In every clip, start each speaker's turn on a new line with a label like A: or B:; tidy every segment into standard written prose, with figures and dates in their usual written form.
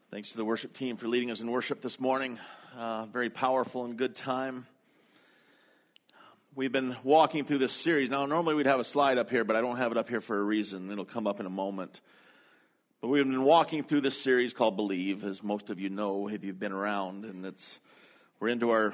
A: Thanks to the worship team for leading us in worship this morning. Very powerful and good time. We've been walking through this series. Now, normally we'd have a slide up here, but I don't have it up here for a reason. It'll come up in a moment. But we've been walking through this series called Believe, as most of you know if you've been around. And we're into our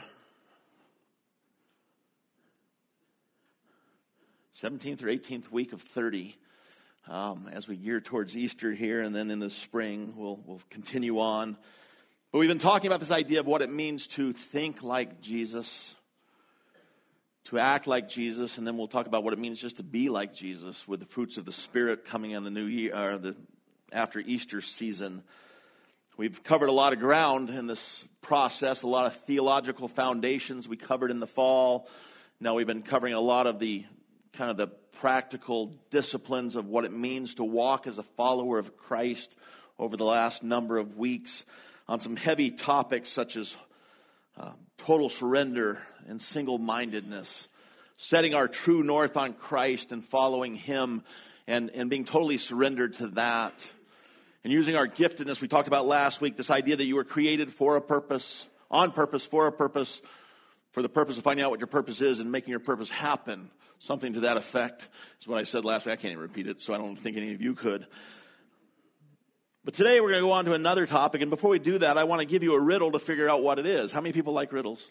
A: 17th or 18th week of 30. As we gear towards Easter here, and then in the spring, we'll continue on. But we've been talking about this idea of what it means to think like Jesus, to act like Jesus, and then we'll talk about what it means just to be like Jesus with the fruits of the Spirit coming in the new year, after Easter season. We've covered a lot of ground in this process, a lot of theological foundations we covered in the fall. Now we've been covering a lot of the practical disciplines of what it means to walk as a follower of Christ over the last number of weeks on some heavy topics such as total surrender and single-mindedness, setting our true north on Christ and following Him and being totally surrendered to that. And using our giftedness, we talked about last week, this idea that you were created for a purpose, on purpose, for a purpose, for the purpose of finding out what your purpose is and making your purpose happen. Something to that effect is what I said last week. I can't even repeat it, so I don't think any of you could. But today we're going to go on to another topic, and before we do that, I want to give you a riddle to figure out what it is. How many people like riddles?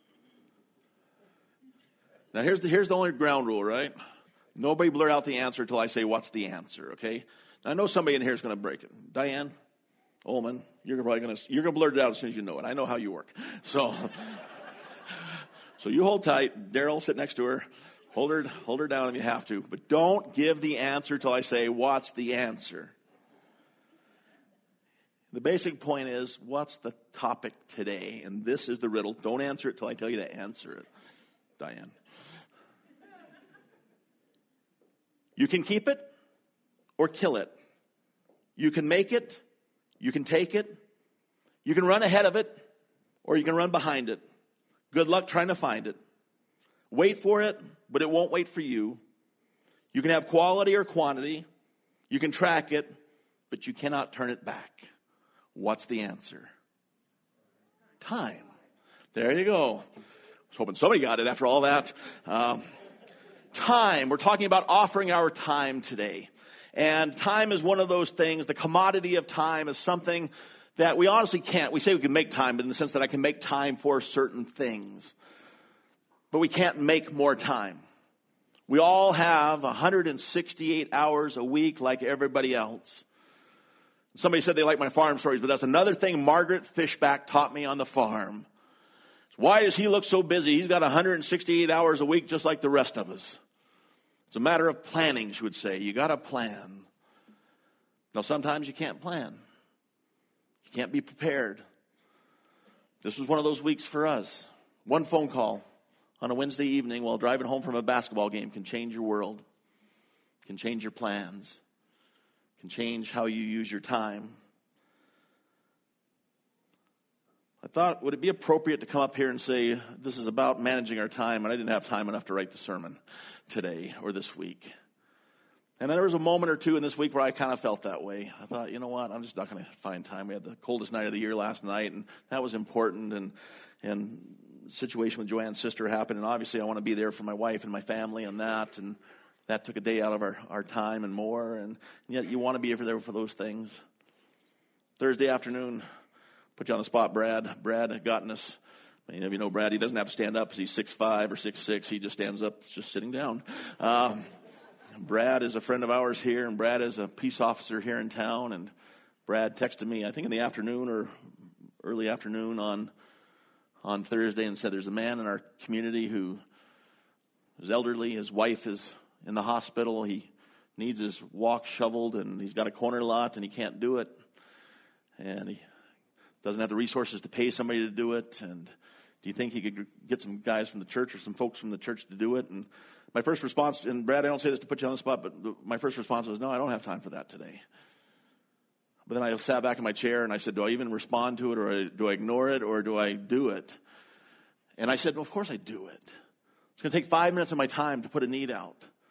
A: Now here's the only ground rule, right? Nobody blurt out the answer until I say, what's the answer, okay? Now, I know somebody in here is going to break it. Diane, Ullman, you're going to blurt it out as soon as you know it. I know how you work. So you hold tight. Daryl, sit next to her. Hold her down if you have to. But don't give the answer till I say, what's the answer? The basic point is, what's the topic today? And this is the riddle. Don't answer it till I tell you to answer it. Diane. You can keep it or kill it. You can make it. You can take it. You can run ahead of it or you can run behind it. Good luck trying to find it. Wait for it, but it won't wait for you. You can have quality or quantity. You can track it, but you cannot turn it back. What's the answer? Time. There you go. I was hoping somebody got it after all that. Time. We're talking about offering our time today. And time is one of those things. The commodity of time is something that we honestly can't. We say we can make time, but in the sense that I can make time for certain things. But we can't make more time. We all have 168 hours a week like everybody else. Somebody said they like my farm stories, but that's another thing Margaret Fishback taught me on the farm. Why does he look so busy? He's got 168 hours a week just like the rest of us. It's a matter of planning, she would say. You got to plan. Now, sometimes you can't plan. You can't be prepared. This was one of those weeks for us. One phone call on a Wednesday evening while driving home from a basketball game can change your world, can change your plans, can change how you use your time. I thought, would it be appropriate to come up here and say, this is about managing our time, and I didn't have time enough to write the sermon today or this week. And then there was a moment or two in this week where I kind of felt that way. I thought, you know what, I'm just not going to find time. We had the coldest night of the year last night, and that was important, and situation with Joanne's sister happened, and obviously I want to be there for my wife and my family and that took a day out of our time and more, and yet you want to be there for those things. Thursday afternoon, put you on the spot, Brad had gotten us. Many of you know Brad. He doesn't have to stand up because he's 6'5" or 6'6". He just stands up, just sitting down. Brad is a friend of ours here, and Brad is a peace officer here in town, and Brad texted me, I think in the afternoon or early afternoon on Thursday, and said there's a man in our community who is elderly. His wife is in the hospital. He needs his walk shoveled, and he's got a corner lot, and he can't do it. And he doesn't have the resources to pay somebody to do it. And do you think he could get some guys from the church or some folks from the church to do it? And my first response, and Brad, I don't say this to put you on the spot, but my first response was, no, I don't have time for that today. But then I sat back in my chair and I said, do I even respond to it, or do I ignore it, or do I do it? And I said, well, of course I do it. It's going to take 5 minutes of my time to put a need out.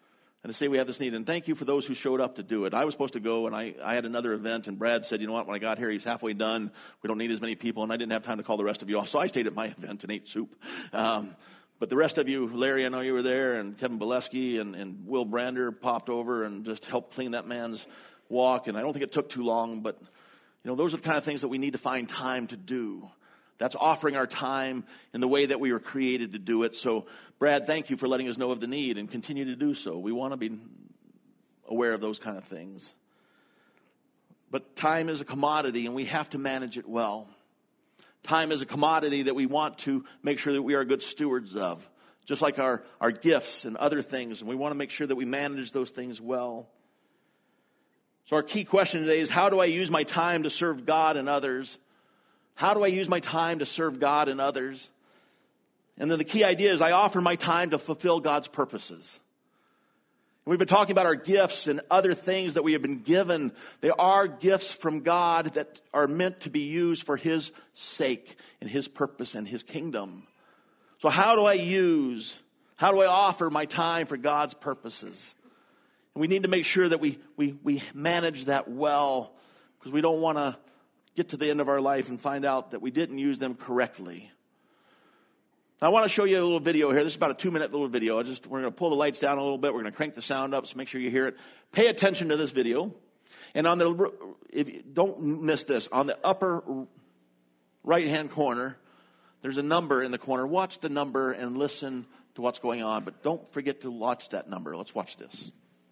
A: and to say we have this need. And thank you for those who showed up to do it. I was supposed to go, and I had another event, and Brad said, you know what, when I got here, he's halfway done. We don't need as many people, and I didn't have time to call the rest of you off. So I stayed at my event and ate soup. But the rest of you, Larry, I know you were there, and Kevin Bileski and Will Brander popped over and just helped clean that man's walk. And I don't think it took too long, but those are the kind of things that we need to find time to do. That's offering our time in the way that we were created to do it. So, Brad, thank you for letting us know of the need and continue to do so. We want to be aware of those kind of things. But time is a commodity, and we have to manage it well. Time is a commodity that we want to make sure that we are good stewards of, just like our gifts and other things, and we want to make sure that we manage those things well. So our key question today is, how do I use my time to serve God and others? How do I use my time to serve God and others? And then the key idea is I offer my time to fulfill God's purposes. And we've been talking about our gifts and other things that we have been given. They are gifts from God that are meant to be used for His sake and His purpose and His kingdom. So how do I offer my time for God's purposes? And we need to make sure that we manage that well, because we don't want to get to the end of our life and find out that we didn't use them correctly. I want to show you a little video here. This is about a 2-minute little video. We're going to pull the lights down a little bit. We're going to crank the sound up, so make sure you hear it. Pay attention to this video. And don't miss this. On the upper right-hand corner, there's a number in the corner. Watch the number and listen to what's going on. But don't forget to watch that number. Let's watch this.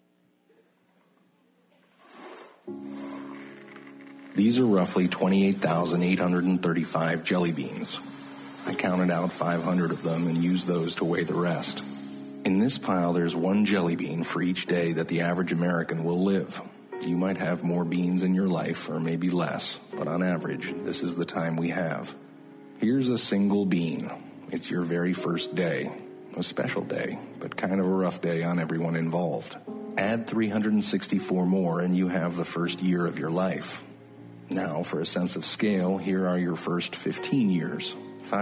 B: These are roughly 28,835 jelly beans. I counted out 500 of them and used those to weigh the rest. In this pile, there's one jelly bean for each day that the average American will live. You might have more beans in your life, or maybe less, but on average, this is the time we have. Here's a single bean. It's your very first day. A special day, but kind of a rough day on everyone involved. Add 364 more and you have the first year of your life. Now, for a sense of scale, here are your first 15 years,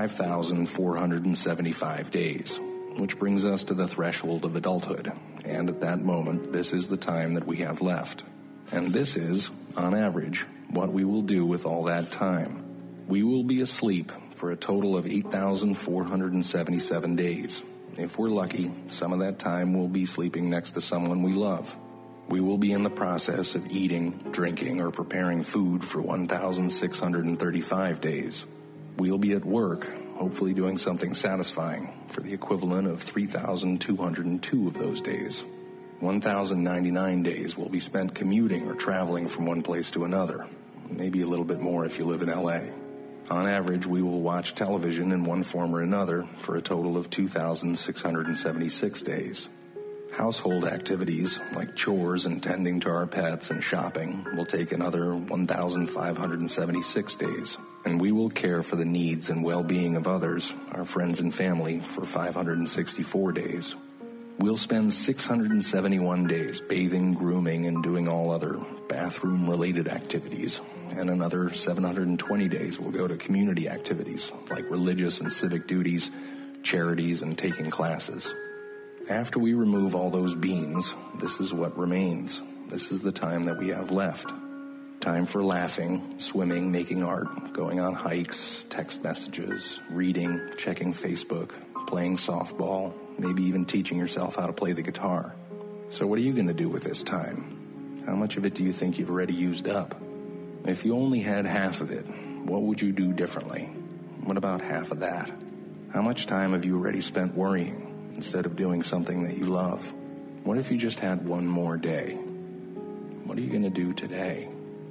B: 5,475 days, which brings us to the threshold of adulthood. And at that moment, this is the time that we have left. And this is, on average, what we will do with all that time. We will be asleep for a total of 8,477 days. If we're lucky, some of that time we'll be sleeping next to someone we love. We will be in the process of eating, drinking, or preparing food for 1,635 days. We'll be at work, hopefully doing something satisfying, for the equivalent of 3,202 of those days. 1,099 days will be spent commuting or traveling from one place to another, maybe a little bit more if you live in LA. On average, we will watch television in one form or another for a total of 2,676 days. Household activities, like chores and tending to our pets and shopping, will take another 1,576 days. And we will care for the needs and well-being of others, our friends and family, for 564 days. We'll spend 671 days bathing, grooming, and doing all other bathroom-related activities. And another 720 days will go to community activities, like religious and civic duties, charities, and taking classes. After we remove all those beans, this is what remains. This is the time that we have left. Time for laughing, swimming, making art, going on hikes, text messages, reading, checking Facebook, playing softball, maybe even teaching yourself how to play the guitar. So what are you going to do with this time? How much of it do you think you've already used up? If you only had half of it, what would you do differently? What about half of that? How much time have you already spent worrying instead of doing something that you love? What if you just had one more day? What are you going to do today?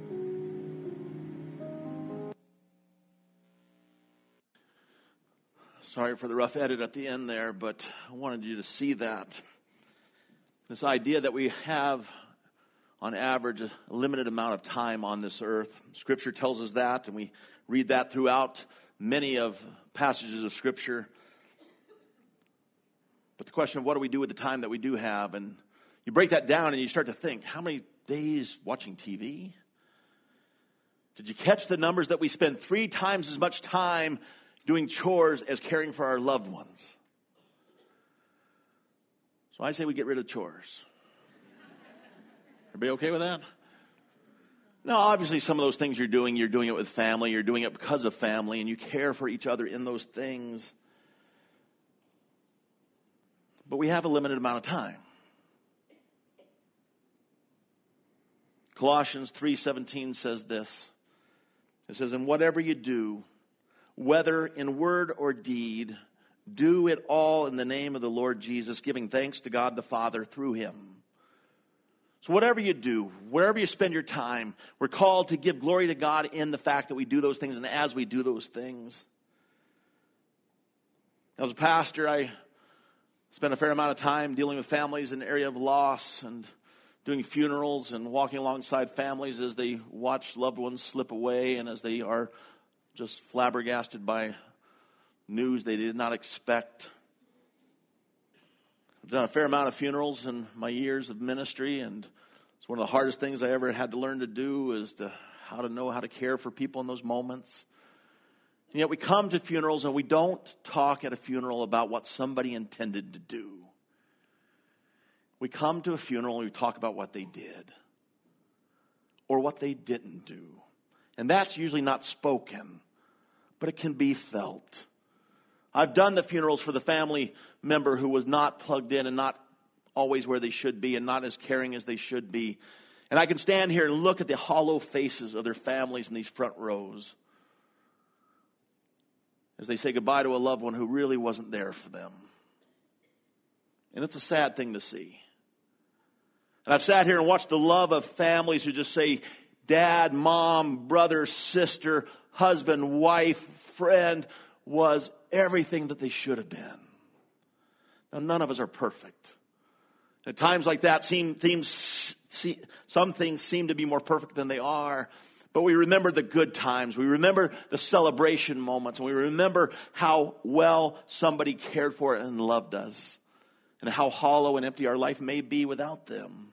A: Sorry for the rough edit at the end there, but I wanted you to see that. This idea that we have, on average, a limited amount of time on this earth. Scripture tells us that, and we read that throughout many of passages of Scripture. But the question of what do we do with the time that we do have, and you break that down and you start to think, how many days watching TV? Did you catch the numbers that we spend 3 times as much time doing chores as caring for our loved ones? So I say we get rid of chores. Everybody okay with that? Now, obviously, some of those things you're doing it with family, you're doing it because of family, and you care for each other in those things. But we have a limited amount of time. Colossians 3:17 says this. It says, "And whatever you do, whether in word or deed, do it all in the name of the Lord Jesus, giving thanks to God the Father through him." So whatever you do, wherever you spend your time, we're called to give glory to God in the fact that we do those things and as we do those things. As a pastor, I spent a fair amount of time dealing with families in the area of loss and doing funerals and walking alongside families as they watch loved ones slip away and as they are just flabbergasted by news they did not expect. I've done a fair amount of funerals in my years of ministry, and it's one of the hardest things I ever had to learn to do is how to know how to care for people in those moments. And yet we come to funerals and we don't talk at a funeral about what somebody intended to do. We come to a funeral and we talk about what they did or what they didn't do. And that's usually not spoken, but it can be felt. I've done the funerals for the family member who was not plugged in and not always where they should be and not as caring as they should be. And I can stand here and look at the hollow faces of their families in these front rows as they say goodbye to a loved one who really wasn't there for them. And it's a sad thing to see. And I've sat here and watched the love of families who just say dad, mom, brother, sister, husband, wife, friend was everything that they should have been. Now, none of us are perfect. At times like that, some things seem to be more perfect than they are. But we remember the good times. We remember the celebration moments. And we remember how well somebody cared for and loved us. And how hollow and empty our life may be without them.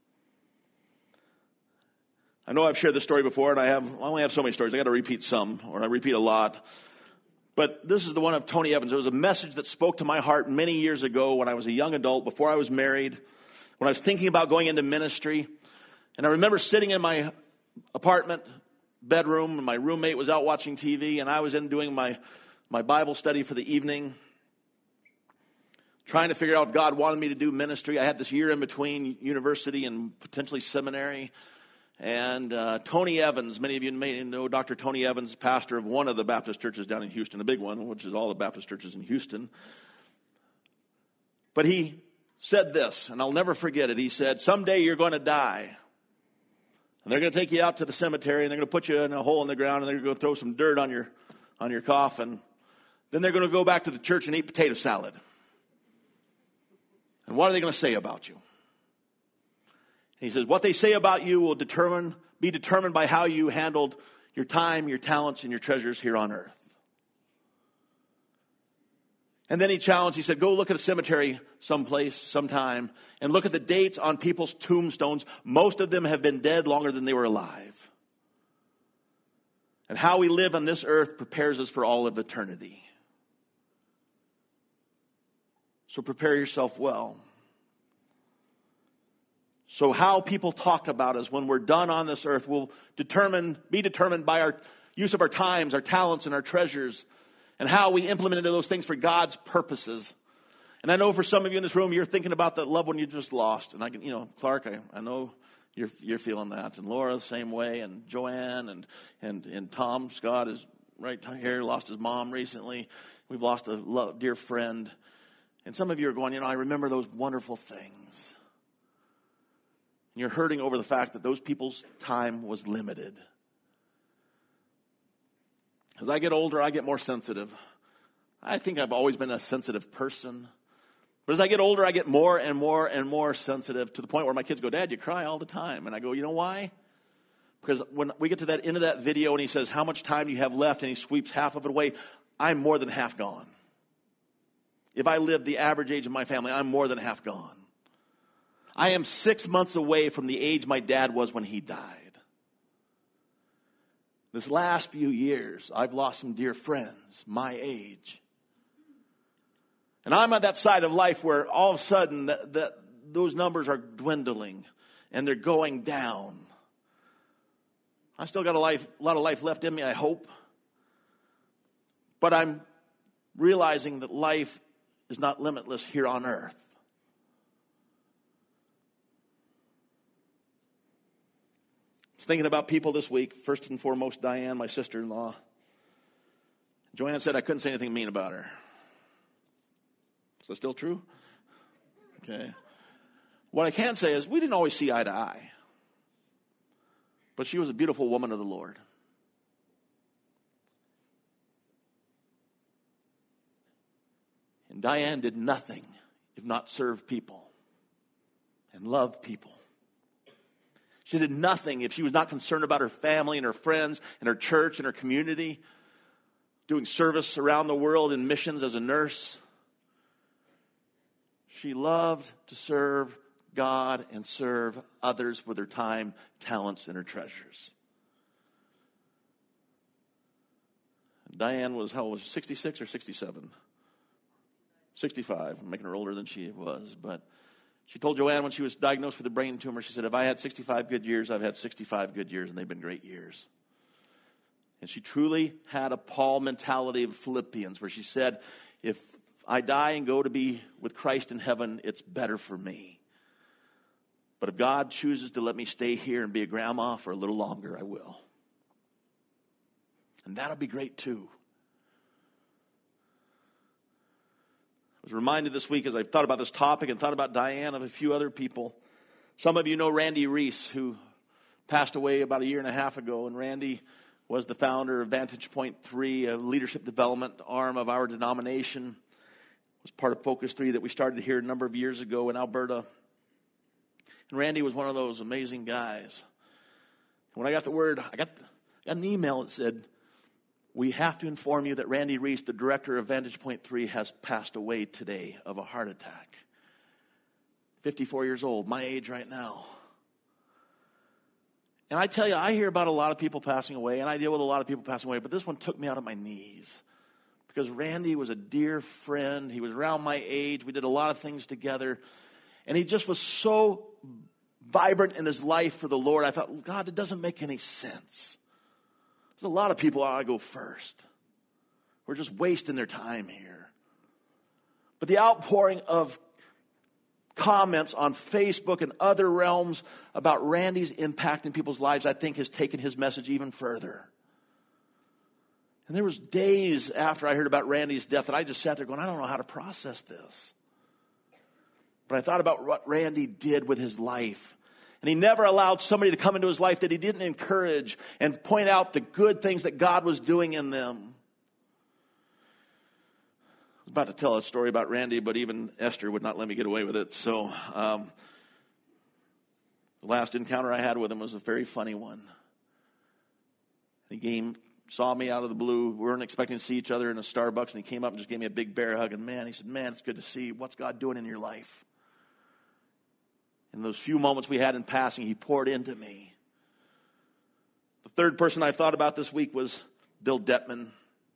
A: I know I've shared this story before, and I only have so many stories. I got to repeat some, or I repeat a lot. But this is the one of Tony Evans. It was a message that spoke to my heart many years ago when I was a young adult, before I was married, when I was thinking about going into ministry. And I remember sitting in my apartment bedroom, and my roommate was out watching TV, and I was in doing my Bible study for the evening, trying to figure out if God wanted me to do ministry. I had this year in between university and potentially seminary. And Tony Evans, many of you may know Dr. Tony Evans, pastor of one of the Baptist churches down in Houston, a big one, which is all the Baptist churches in Houston. But he said this, and I'll never forget it. He said, "Someday you're going to die. And they're going to take you out to the cemetery, and they're going to put you in a hole in the ground, and they're going to throw some dirt on your coffin. Then they're going to go back to the church and eat potato salad. And what are they going to say about you?" He says, "What they say about you will be determined by how you handled your time, your talents, and your treasures here on earth." And then he challenged, he said, "Go look at a cemetery someplace, sometime, and look at the dates on people's tombstones. Most of them have been dead longer than they were alive. And how we live on this earth prepares us for all of eternity. So prepare yourself well." So how people talk about us when we're done on this earth will be determined by our use of our times, our talents, and our treasures, and how we implement those things for God's purposes. And I know for some of you in this room, you're thinking about that loved one you just lost. And I can, Clark, I know you're feeling that. And Laura, the same way. And Joanne and Tom Scott is right here, lost his mom recently. We've lost a dear friend. And some of you are going, I remember those wonderful things. And you're hurting over the fact that those people's time was limited. As I get older, I get more sensitive. I think I've always been a sensitive person. But as I get older, I get more and more and more sensitive to the point where my kids go, "Dad, you cry all the time." And I go, "You know why?" Because when we get to that end of that video and he says, "How much time do you have left?" and he sweeps half of it away, I'm more than half gone. If I lived the average age of my family, I'm more than half gone. I am 6 months away from the age my dad was when he died. This last few years, I've lost some dear friends my age. And I'm at that side of life where all of a sudden those numbers are dwindling. and they're going down. I still got a lot of life left in me, I hope. But I'm realizing that life is not limitless here on earth. I was thinking about people this week. First and foremost, Diane, my sister-in-law. Joanne said I couldn't say anything mean about her. Is that still true? Okay. What I can say is we didn't always see eye to eye. But she was a beautiful woman of the Lord. And Diane did nothing if not serve people and love people. She did nothing if she was not concerned about her family and her friends and her church and her community, doing service around the world in missions as a nurse. She loved to serve God and serve others with her time, talents, and her treasures. Diane was, how old was she, 66 or 67? 65. I'm making her older than she was. But she told Joanne when she was diagnosed with a brain tumor, she said, if I had 65 good years, I've had 65 good years, and they've been great years. And she truly had a Paul mentality of Philippians, where she said, if I die and go to be with Christ in heaven, it's better for me. But if God chooses to let me stay here and be a grandma for a little longer, I will. And that'll be great too. I was reminded this week as I thought about this topic and thought about Diane of a few other people. Some of you know Randy Reese, who passed away about 1.5 years ago. And Randy was the founder of Vantage Point 3, a leadership development arm of our denomination. It was part of Focus 3 that we started here a number of years ago in Alberta. And Randy was one of those amazing guys. And when I got the word, I got an email that said, we have to inform you that Randy Reese, the director of Vantage Point 3, has passed away today of a heart attack. 54 years old, my age right now. And I tell you, I hear about a lot of people passing away, and I deal with a lot of people passing away, but this one took me out of my knees. Because Randy was a dear friend. He was around my age. We did a lot of things together. And he just was so vibrant in his life for the Lord. I thought, God, it doesn't make any sense. There's a lot of people ought to go first. We're just wasting their time here. But the outpouring of comments on Facebook and other realms about Randy's impact in people's lives, I think, has taken his message even further. And there was days after I heard about Randy's death that I just sat there going, I don't know how to process this. But I thought about what Randy did with his life. And he never allowed somebody to come into his life that he didn't encourage and point out the good things that God was doing in them. I was about to tell a story about Randy, but even Esther would not let me get away with it. So the last encounter I had with him was a very funny one. He saw me out of the blue. We weren't expecting to see each other in a Starbucks, and he came up and just gave me a big bear hug. And man, he said, man, it's good to see you. What's God doing in your life? In those few moments we had in passing, he poured into me. The third person I thought about this week was Bill Detman.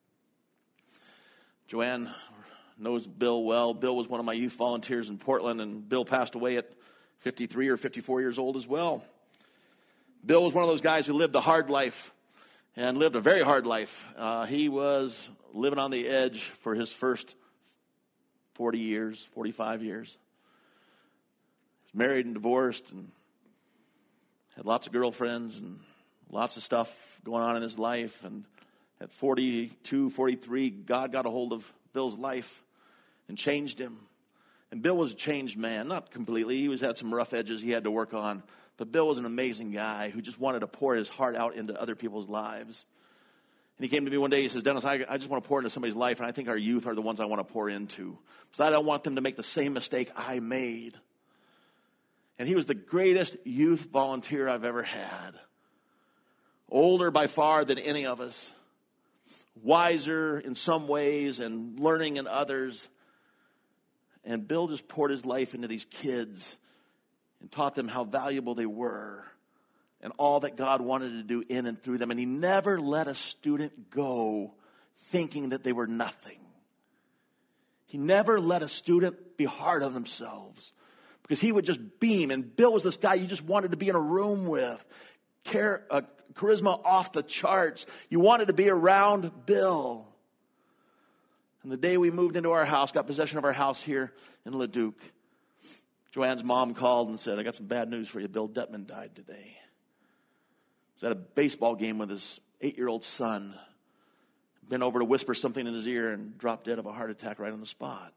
A: Joanne knows Bill well. Bill was one of my youth volunteers in Portland, and Bill passed away at 53 or 54 years old as well. Bill was one of those guys who lived a hard life and lived a very hard life. He was living on the edge for his first 40 years, 45 years. He was married and divorced and had lots of girlfriends and lots of stuff going on in his life. And at 42, 43, God got a hold of Bill's life and changed him. And Bill was a changed man, not completely. He had some rough edges he had to work on. But Bill was an amazing guy who just wanted to pour his heart out into other people's lives. And he came to me one day, he says, Dennis, I just want to pour into somebody's life, and I think our youth are the ones I want to pour into. Because I don't want them to make the same mistake I made. And he was the greatest youth volunteer I've ever had. Older by far than any of us. Wiser in some ways and learning in others. And Bill just poured his life into these kids and taught them how valuable they were and all that God wanted to do in and through them. And he never let a student go thinking that they were nothing. He never let a student be hard on themselves because he would just beam. And Bill was this guy you just wanted to be in a room with. Charisma off the charts. You wanted to be around Bill. And the day we moved into our house, got possession of our house here in Leduc, Joanne's mom called and said, I got some bad news for you. Bill Detman died today. He was at a baseball game with his 8-year-old son. Bent over to whisper something in his ear and dropped dead of a heart attack right on the spot.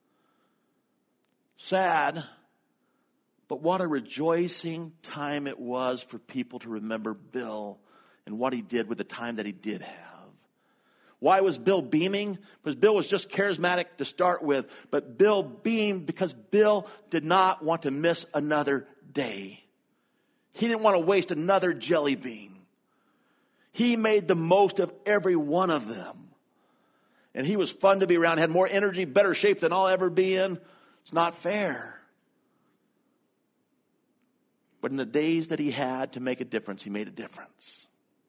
A: Sad, but what a rejoicing time it was for people to remember Bill and what he did with the time that he did have. Why was Bill beaming? Because Bill was just charismatic to start with, but Bill beamed because Bill did not want to miss another day. He didn't want to waste another jelly bean. He made the most of every one of them. And he was fun to be around, had more energy, better shape than I'll ever be in. It's not fair. But in the days that he had to make a difference, he made a difference.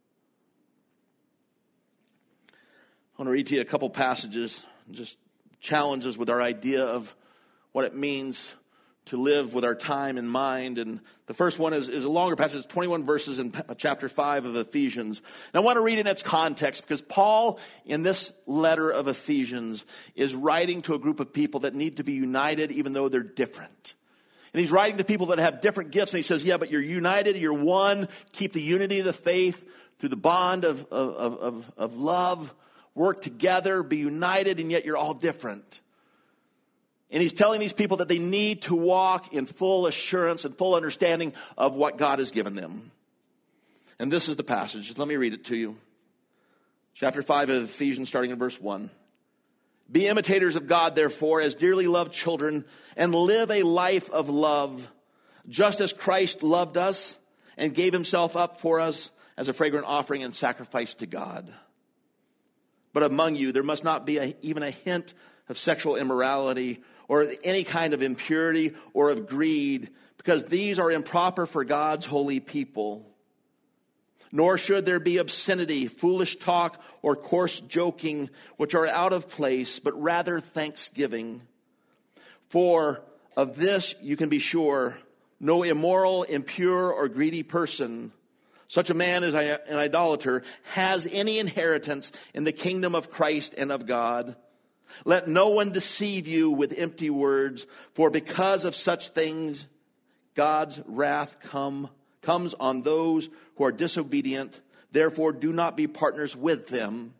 A: I want to read to you a couple passages, just challenges with our idea of what it means to live with our time in mind. And the first one is a longer passage. It's 21 verses in chapter 5 of Ephesians. And I want to read in its context because Paul, in this letter of Ephesians, is writing to a group of people that need to be united even though they're different. And he's writing to people that have different gifts. And he says, yeah, but you're united, you're one. Keep the unity of the faith through the bond of love. Work together, be united, and yet you're all different. And he's telling these people that they need to walk in full assurance and full understanding of what God has given them. And this is the passage. Let me read it to you. Chapter 5 of Ephesians, starting in verse 1. Be imitators of God, therefore, as dearly loved children, and live a life of love, just as Christ loved us and gave himself up for us as a fragrant offering and sacrifice to God. But among you, there must not be even a hint of sexual immorality or any kind of impurity or of greed, because these are improper for God's holy people. Nor should there be obscenity, foolish talk, or coarse joking, which are out of place, but rather thanksgiving. For of this you can be sure, no immoral, impure, or greedy person, such a man as an idolater, has any inheritance in the kingdom of Christ and of God. Let no one deceive you with empty words, for because of such things, God's wrath comes on those who are disobedient. Therefore, do not be partners with them.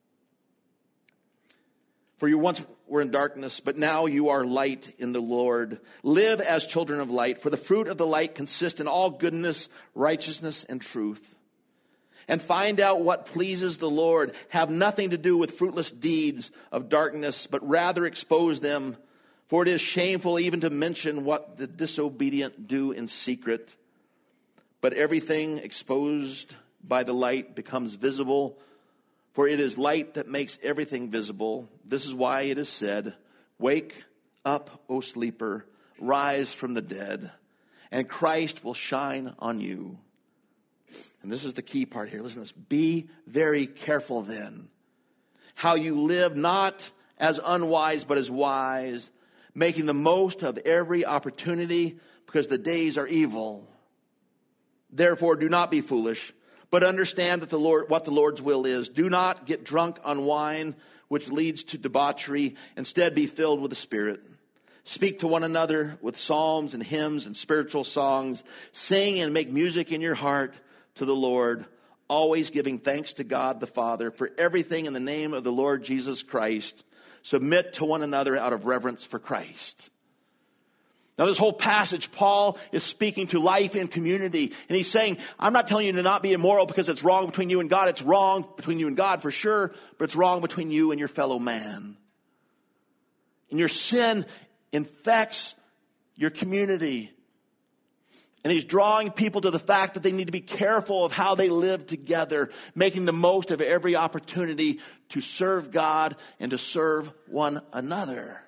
A: For you once were in darkness, but now you are light in the Lord. Live as children of light, for the fruit of the light consists in all goodness, righteousness, and truth. And find out what pleases the Lord. Have nothing to do with fruitless deeds of darkness, but rather expose them. For it is shameful even to mention what the disobedient do in secret. But everything exposed by the light becomes visible. For it is light that makes everything visible. This is why it is said, wake up, O sleeper, rise from the dead, and Christ will shine on you. And this is the key part here. Listen to this. Be very careful then how you live, not as unwise, but as wise, making the most of every opportunity, because the days are evil. Therefore, do not be foolish, but understand that what the Lord's will is. Do not get drunk on wine, which leads to debauchery. Instead, be filled with the Spirit. Speak to one another with psalms and hymns and spiritual songs. Sing and make music in your heart to the Lord, always giving thanks to God the Father for everything in the name of the Lord Jesus Christ. Submit to one another out of reverence for Christ. Now, this whole passage, Paul is speaking to life in community. And he's saying, I'm not telling you to not be immoral because it's wrong between you and God. It's wrong between you and God for sure, but it's wrong between you and your fellow man. And your sin infects your community. And he's drawing people to the fact that they need to be careful of how they live together, making the most of every opportunity to serve God and to serve one another.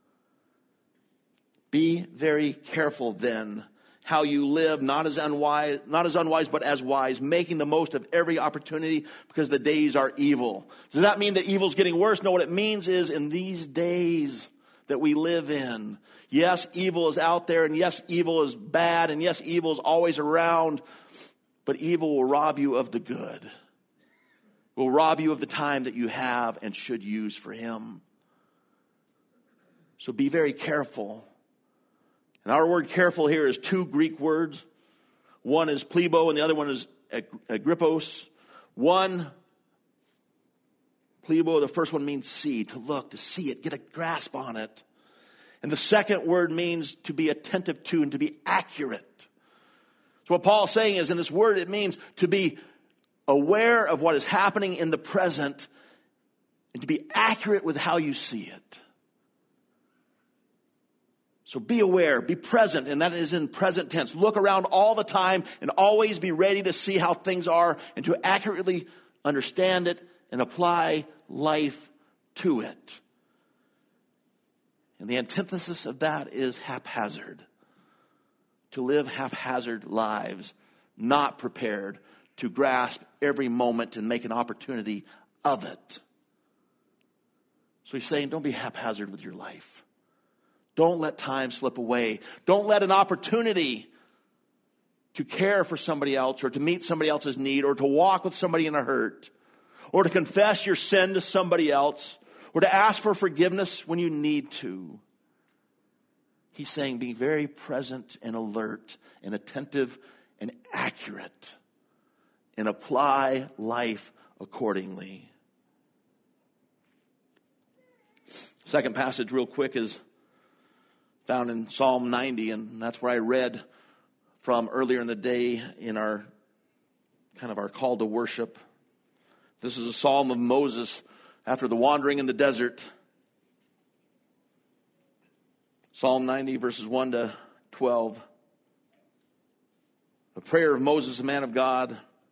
A: Be very careful then how you live, not as unwise, but as wise, making the most of every opportunity because the days are evil. Does that mean that evil's getting worse? No, what it means is in these days, that we live in. Yes, evil is out there, and yes, evil is bad, and yes, evil is always around, but evil will rob you of the good. It will rob you of the time that you have and should use for him. So be very careful. And our word careful here is two Greek words. One is plebo and the other one is agrippos. One, plebo, the first one means see, to look, to see it, get a grasp on it. And the second word means to be attentive to and to be accurate. So what Paul is saying is in this word it means to be aware of what is happening in the present and to be accurate with how you see it. So be aware, be present, and that is in present tense. Look around all the time and always be ready to see how things are and to accurately understand it and apply life to it. And the antithesis of that is haphazard. To live haphazard lives, not prepared to grasp every moment and make an opportunity of it. So he's saying, don't be haphazard with your life. Don't let time slip away. Don't let an opportunity to care for somebody else or to meet somebody else's need or to walk with somebody in a hurt or to confess your sin to somebody else or to ask for forgiveness when you need to. He's saying be very present and alert and attentive and accurate and apply life accordingly. Second passage real quick is found in Psalm 90, and that's where I read from earlier in the day in our call to worship. This is a psalm of Moses after the wandering in the desert. Psalm 90, verses 1 to 12. A prayer of Moses, a man of God.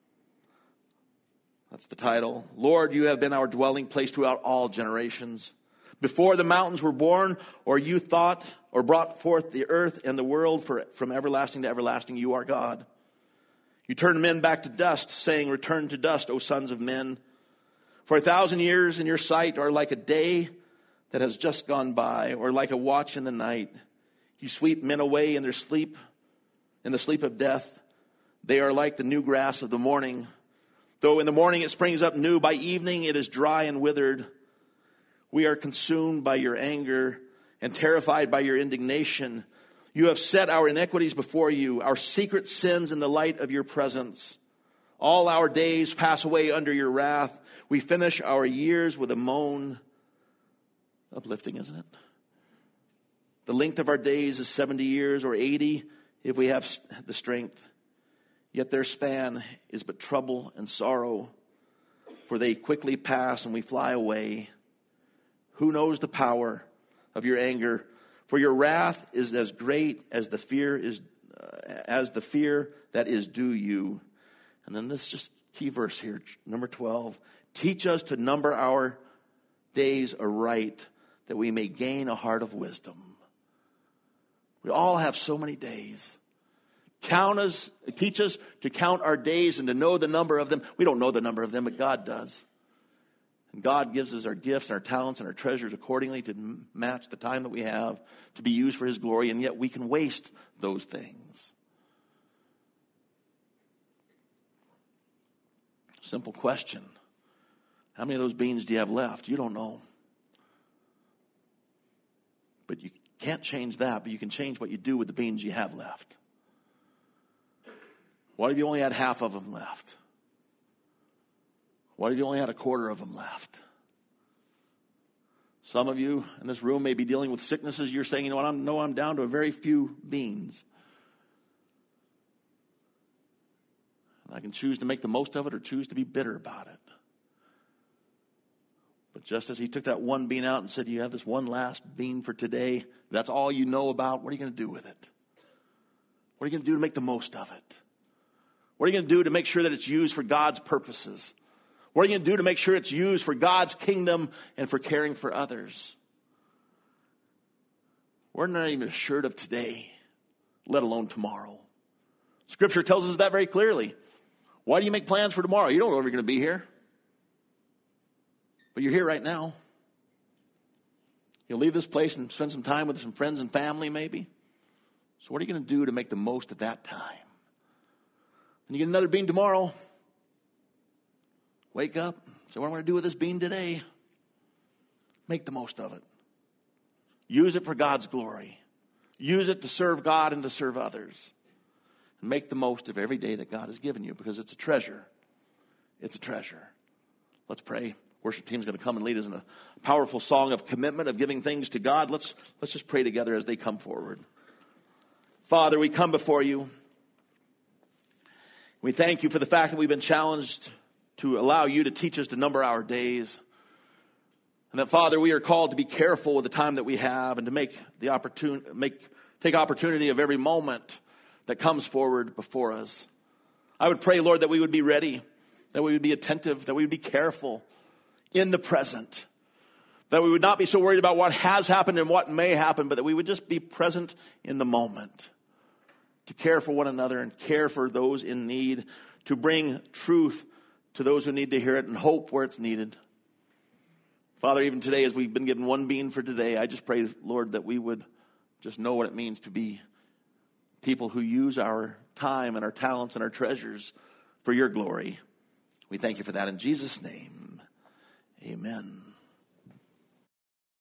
A: That's the title. Lord, you have been our dwelling place throughout all generations. Before the mountains were born, or you thought or brought forth the earth and the world from everlasting to everlasting, you are God. You turn men back to dust, saying, return to dust, O sons of men. For 1,000 years in your sight are like a day that has just gone by, or like a watch in the night. You sweep men away in their sleep, in the sleep of death. They are like the new grass of the morning. Though in the morning it springs up new, by evening it is dry and withered. We are consumed by your anger and terrified by your indignation. You have set our iniquities before you, our secret sins in the light of your presence. All our days pass away under your wrath. We finish our years with a moan. Uplifting, isn't it? The length of our days is 70 years or 80 if we have the strength. Yet their span is but trouble and sorrow, for they quickly pass and we fly away. Who knows the power of your anger? For your wrath is as great as the fear that is due you. And then this just key verse here, number 12. Teach us to number our days aright, that we may gain a heart of wisdom. We all have so many days. Teach us to count our days and to know the number of them. We don't know the number of them, but God does. And God gives us our gifts and our talents and our treasures accordingly to match the time that we have to be used for his glory, and yet we can waste those things. Simple question. How many of those beans do you have left? You don't know. But you can't change that, but you can change what you do with the beans you have left. What if you only had half of them left? What if you only had a quarter of them left? Some of you in this room may be dealing with sicknesses. You're saying, you know what, I'm down to a very few beans. And I can choose to make the most of it or choose to be bitter about it. But just as he took that one bean out and said, you have this one last bean for today, that's all you know about, what are you going to do with it? What are you going to do to make the most of it? What are you going to do to make sure that it's used for God's purposes? What are you going to do to make sure it's used for God's kingdom and for caring for others? We're not even assured of today, let alone tomorrow. Scripture tells us that very clearly. Why do you make plans for tomorrow? You don't know if you're going to be here. But you're here right now. You'll leave this place and spend some time with some friends and family maybe. So what are you going to do to make the most of that time? And you get another bean tomorrow. Wake up. Say, what am I going to do with this bean today? Make the most of it. Use it for God's glory. Use it to serve God and to serve others. And make the most of every day that God has given you, because it's a treasure. It's a treasure. Let's pray. Worship team's going to come and lead us in a powerful song of commitment, of giving things to God. Let's just pray together as they come forward. Father, we come before you. We thank you for the fact that we've been challenged to allow you to teach us to number our days. And that, Father, we are called to be careful with the time that we have and to take opportunity of every moment that comes forward before us. I would pray, Lord, that we would be ready, that we would be attentive, that we would be careful in the present, that we would not be so worried about what has happened and what may happen, but that we would just be present in the moment, to care for one another and care for those in need, to bring truth to those who need to hear it and hope where it's needed. Father, even today, as we've been given one bean for today, I just pray, Lord, that we would just know what it means to be people who use our time and our talents and our treasures for your glory. We thank you for that in Jesus' name. Amen.